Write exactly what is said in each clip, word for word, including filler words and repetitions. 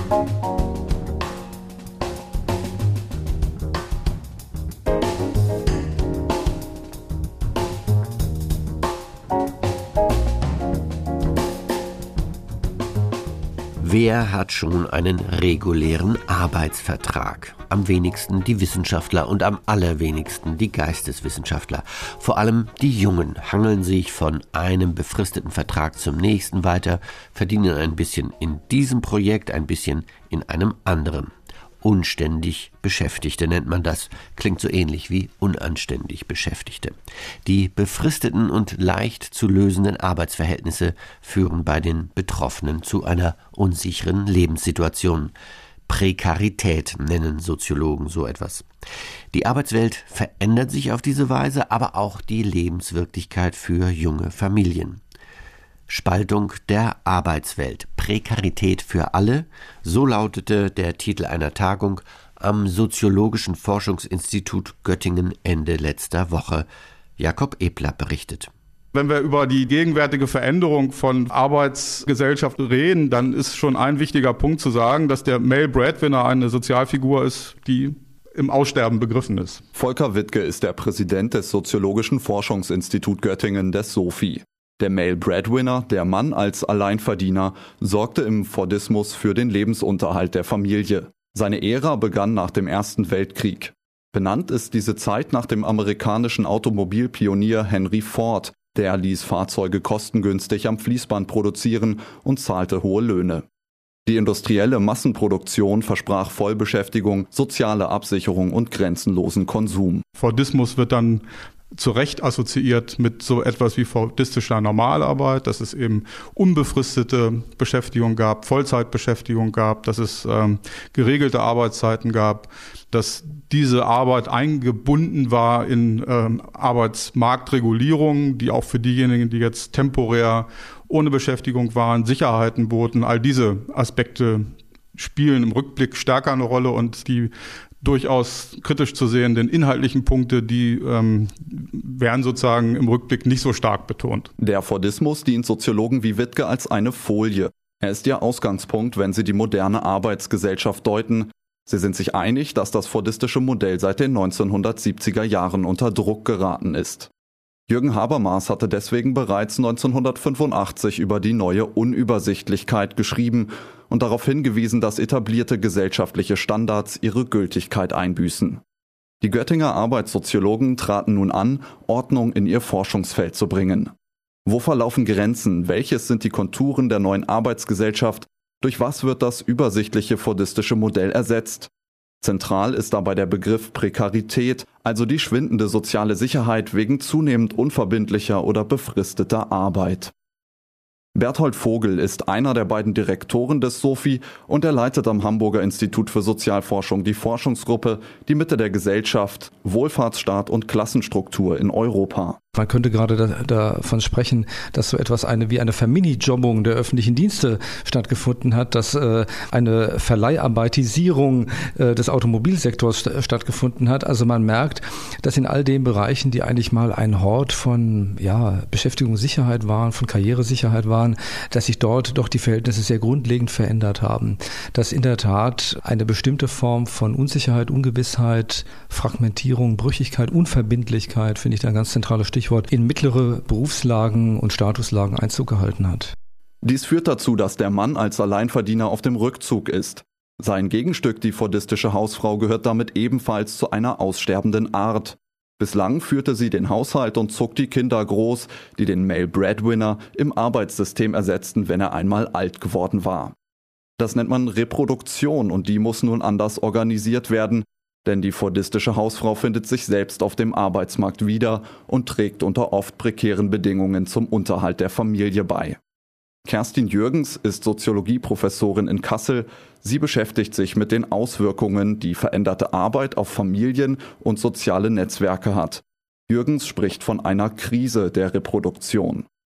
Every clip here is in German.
Wer hat schon einen regulären Arbeitsvertrag? Am wenigsten die Wissenschaftler und am allerwenigsten die Geisteswissenschaftler. Vor allem die Jungen hangeln sich von einem befristeten Vertrag zum nächsten weiter, verdienen ein bisschen in diesem Projekt, ein bisschen in einem anderen. Unständig Beschäftigte nennt man das, klingt so ähnlich wie unanständig Beschäftigte. Die befristeten und leicht zu lösenden Arbeitsverhältnisse führen bei den Betroffenen zu einer unsicheren Lebenssituation. Prekarität nennen Soziologen so etwas. Die Arbeitswelt verändert sich auf diese Weise, aber auch die Lebenswirklichkeit für junge Familien. Spaltung der Arbeitswelt. Prekarität für alle, so lautete der Titel einer Tagung am Soziologischen Forschungsinstitut Göttingen Ende letzter Woche. Jakob Ebler berichtet. Wenn wir über die gegenwärtige Veränderung von Arbeitsgesellschaft reden, dann ist schon ein wichtiger Punkt zu sagen, dass der Male Breadwinner eine Sozialfigur ist, die im Aussterben begriffen ist. Volker Wittke ist der Präsident des Soziologischen Forschungsinstitut Göttingen, des SOFI. Der Male Breadwinner, der Mann als Alleinverdiener, sorgte im Fordismus für den Lebensunterhalt der Familie. Seine Ära begann nach dem Ersten Weltkrieg. Benannt ist diese Zeit nach dem amerikanischen Automobilpionier Henry Ford. Der ließ Fahrzeuge kostengünstig am Fließband produzieren und zahlte hohe Löhne. Die industrielle Massenproduktion versprach Vollbeschäftigung, soziale Absicherung und grenzenlosen Konsum. Fordismus wird dann zu Recht assoziiert mit so etwas wie fordistischer Normalarbeit, dass es eben unbefristete Beschäftigung gab, Vollzeitbeschäftigung gab, dass es ähm, geregelte Arbeitszeiten gab, dass diese Arbeit eingebunden war in ähm, Arbeitsmarktregulierungen, die auch für diejenigen, die jetzt temporär ohne Beschäftigung waren, Sicherheiten boten. All diese Aspekte spielen im Rückblick stärker eine Rolle und die durchaus kritisch zu sehenden inhaltlichen Punkte, die ähm, werden sozusagen im Rückblick nicht so stark betont. Der Fordismus dient Soziologen wie Wittke als eine Folie. Er ist ihr Ausgangspunkt, wenn sie die moderne Arbeitsgesellschaft deuten. Sie sind sich einig, dass das fordistische Modell seit den neunzehnhundertsiebziger Jahren unter Druck geraten ist. Jürgen Habermas hatte deswegen bereits neunzehnhundertfünfundachtzig über die neue Unübersichtlichkeit geschrieben und darauf hingewiesen, dass etablierte gesellschaftliche Standards ihre Gültigkeit einbüßen. Die Göttinger Arbeitssoziologen traten nun an, Ordnung in ihr Forschungsfeld zu bringen. Wo verlaufen Grenzen? Welches sind die Konturen der neuen Arbeitsgesellschaft? Durch was wird das übersichtliche fordistische Modell ersetzt? Zentral ist dabei der Begriff Prekarität, also die schwindende soziale Sicherheit wegen zunehmend unverbindlicher oder befristeter Arbeit. Berthold Vogel ist einer der beiden Direktoren des SOFI und er leitet am Hamburger Institut für Sozialforschung die Forschungsgruppe Die Mitte der Gesellschaft, Wohlfahrtsstaat und Klassenstruktur in Europa. Man könnte gerade da, davon sprechen, dass so etwas eine, wie eine Vermini-Jobbung der öffentlichen Dienste stattgefunden hat, dass äh, eine Verleiharbeitisierung äh, des Automobilsektors st- stattgefunden hat. Also man merkt, dass in all den Bereichen, die eigentlich mal ein Hort von ja, Beschäftigungssicherheit waren, von Karrieresicherheit waren, dass sich dort doch die Verhältnisse sehr grundlegend verändert haben. Dass in der Tat eine bestimmte Form von Unsicherheit, Ungewissheit, Fragmentierung, Brüchigkeit, Unverbindlichkeit, finde ich da ein ganz zentrales Stichwort, in mittlere Berufslagen und Statuslagen Einzug gehalten hat. Dies führt dazu, dass der Mann als Alleinverdiener auf dem Rückzug ist. Sein Gegenstück, die fordistische Hausfrau, gehört damit ebenfalls zu einer aussterbenden Art. Bislang führte sie den Haushalt und zog die Kinder groß, die den Male Breadwinner im Arbeitssystem ersetzten, wenn er einmal alt geworden war. Das nennt man Reproduktion und die muss nun anders organisiert werden, denn die fordistische Hausfrau findet sich selbst auf dem Arbeitsmarkt wieder und trägt unter oft prekären Bedingungen zum Unterhalt der Familie bei. Kerstin Jürgens ist Soziologieprofessorin in Kassel. Sie beschäftigt sich mit den Auswirkungen, die veränderte Arbeit auf Familien und soziale Netzwerke hat. Jürgens spricht von einer Krise der Reproduktion.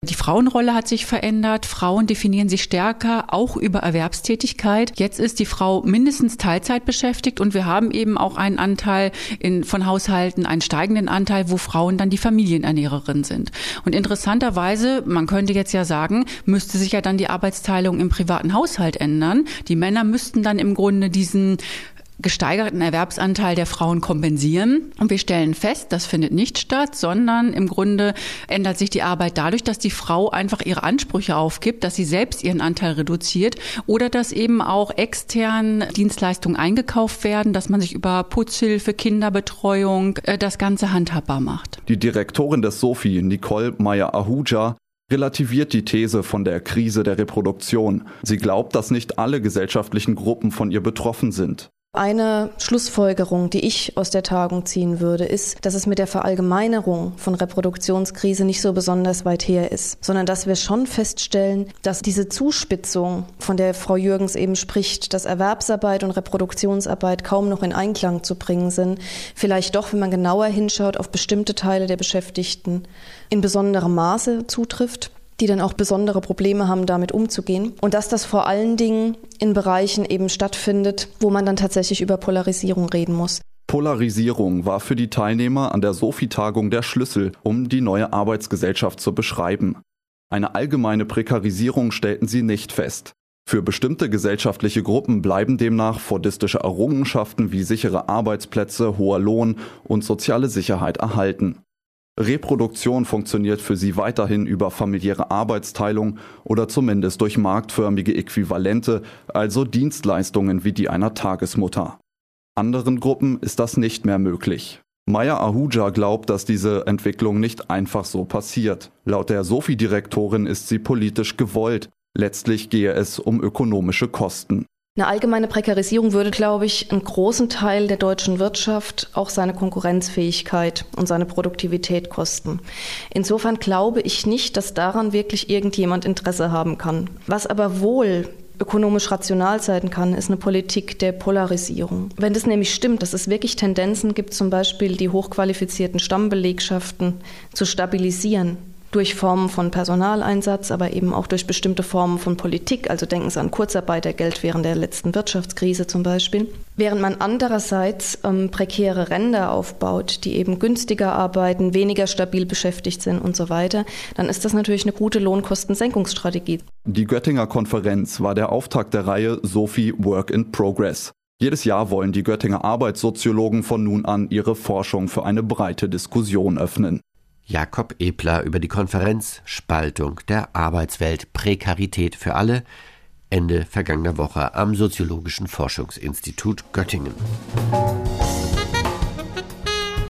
Die Frauenrolle hat sich verändert. Frauen definieren sich stärker, auch über Erwerbstätigkeit. Jetzt ist die Frau mindestens Teilzeit beschäftigt und wir haben eben auch einen Anteil in, von Haushalten, einen steigenden Anteil, wo Frauen dann die Familienernährerin sind. Und interessanterweise, man könnte jetzt ja sagen, müsste sich ja dann die Arbeitsteilung im privaten Haushalt ändern. Die Männer müssten dann im Grunde diesen gesteigerten Erwerbsanteil der Frauen kompensieren. Und wir stellen fest, das findet nicht statt, sondern im Grunde ändert sich die Arbeit dadurch, dass die Frau einfach ihre Ansprüche aufgibt, dass sie selbst ihren Anteil reduziert oder dass eben auch extern Dienstleistungen eingekauft werden, dass man sich über Putzhilfe, Kinderbetreuung das Ganze handhabbar macht. Die Direktorin des SOFI, Nicole Meyer-Ahuja, relativiert die These von der Krise der Reproduktion. Sie glaubt, dass nicht alle gesellschaftlichen Gruppen von ihr betroffen sind. Eine Schlussfolgerung, die ich aus der Tagung ziehen würde, ist, dass es mit der Verallgemeinerung von Reproduktionskrise nicht so besonders weit her ist, sondern dass wir schon feststellen, dass diese Zuspitzung, von der Frau Jürgens eben spricht, dass Erwerbsarbeit und Reproduktionsarbeit kaum noch in Einklang zu bringen sind, vielleicht doch, wenn man genauer hinschaut, auf bestimmte Teile der Beschäftigten in besonderem Maße zutrifft, die dann auch besondere Probleme haben, damit umzugehen. Und dass das vor allen Dingen in Bereichen eben stattfindet, wo man dann tatsächlich über Polarisierung reden muss. Polarisierung war für die Teilnehmer an der SOFI-Tagung der Schlüssel, um die neue Arbeitsgesellschaft zu beschreiben. Eine allgemeine Prekarisierung stellten sie nicht fest. Für bestimmte gesellschaftliche Gruppen bleiben demnach fordistische Errungenschaften wie sichere Arbeitsplätze, hoher Lohn und soziale Sicherheit erhalten. Reproduktion funktioniert für sie weiterhin über familiäre Arbeitsteilung oder zumindest durch marktförmige Äquivalente, also Dienstleistungen wie die einer Tagesmutter. Anderen Gruppen ist das nicht mehr möglich. Meyer-Ahuja glaubt, dass diese Entwicklung nicht einfach so passiert. Laut der SOFI-Direktorin ist sie politisch gewollt. Letztlich gehe es um ökonomische Kosten. Eine allgemeine Prekarisierung würde, glaube ich, einen großen Teil der deutschen Wirtschaft auch seine Konkurrenzfähigkeit und seine Produktivität kosten. Insofern glaube ich nicht, dass daran wirklich irgendjemand Interesse haben kann. Was aber wohl ökonomisch rational sein kann, ist eine Politik der Polarisierung. Wenn das nämlich stimmt, dass es wirklich Tendenzen gibt, zum Beispiel die hochqualifizierten Stammbelegschaften zu stabilisieren, durch Formen von Personaleinsatz, aber eben auch durch bestimmte Formen von Politik, also denken Sie an Kurzarbeitergeld während der letzten Wirtschaftskrise zum Beispiel. Während man andererseits ähm, prekäre Ränder aufbaut, die eben günstiger arbeiten, weniger stabil beschäftigt sind und so weiter, dann ist das natürlich eine gute Lohnkostensenkungsstrategie. Die Göttinger Konferenz war der Auftakt der Reihe SOFI Work in Progress. Jedes Jahr wollen die Göttinger Arbeitssoziologen von nun an ihre Forschung für eine breite Diskussion öffnen. Jakob Ebler über die Konferenz Spaltung der Arbeitswelt, Prekarität für alle, Ende vergangener Woche am Soziologischen Forschungsinstitut Göttingen.